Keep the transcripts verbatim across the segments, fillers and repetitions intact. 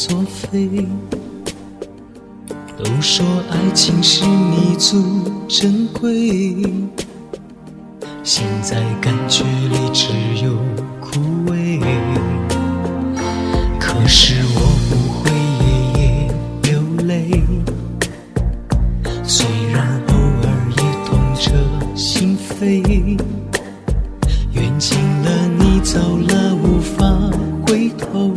作废。都说爱情是弥足珍贵，现在感觉里只有枯萎。可是我不会夜夜流泪，虽然偶尔也痛彻心扉。缘尽了你走了无法回头，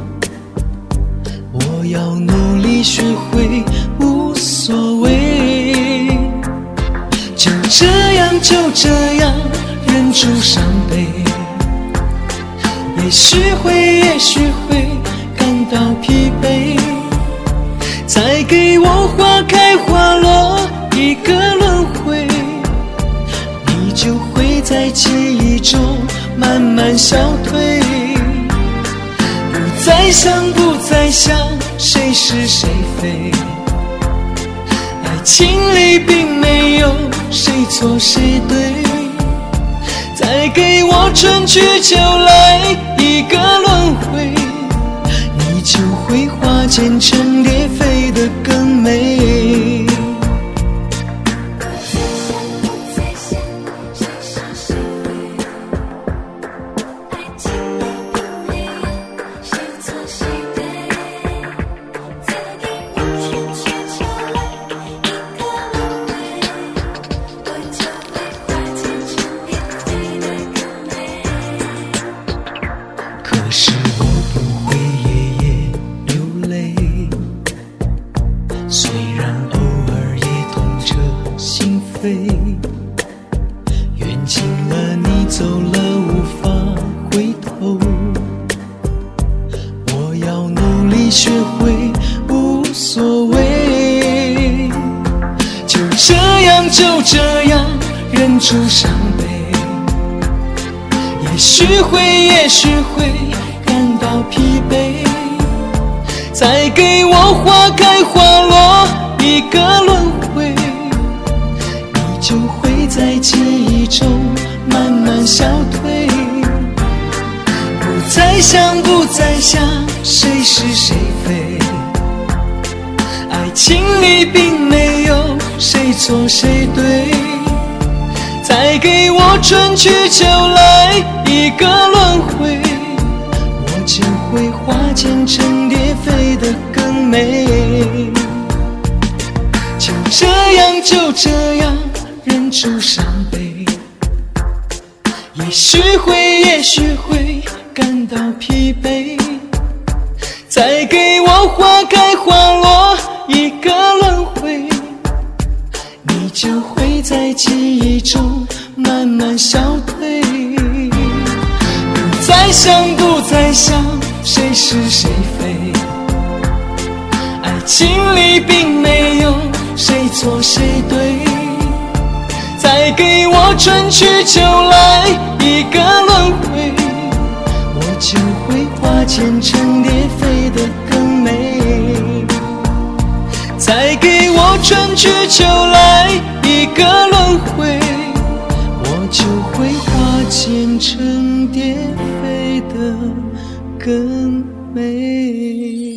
我要努力学会无所谓。就这样就这样忍住伤悲，也许会也许会感到疲惫。再给我花开花落一个轮回，你就会在记忆中慢慢消退。不再想不再想谁是谁非，爱情里并没有谁错谁对。再给我春去秋来一个轮回，你就会化茧成蝶飞得更美。可是我不会夜夜流泪，虽然偶尔也痛彻心扉。缘尽了你走了无法回头，我要努力学会无所谓。就这样就这样忍住伤悲，也许会也许会感到疲惫。再给我花开花落一个轮回，你就会在记忆中慢慢消退。不再想不再想谁是谁非，爱情里并没有谁错谁对。再给我春去秋来一个轮回，我就会化茧成蝶飞得更美。就这样就这样忍住伤悲，也许会也许会感到疲惫。再给我花开花落一个轮回，你就会在记忆中慢慢消退。不再想不再想谁是谁非，爱情里并没有谁错谁对。再给我春去秋来一个轮回，我就会化茧成蝶飞得更美。再给我春去秋来一个轮回，我就会化茧成蝶飞得更美。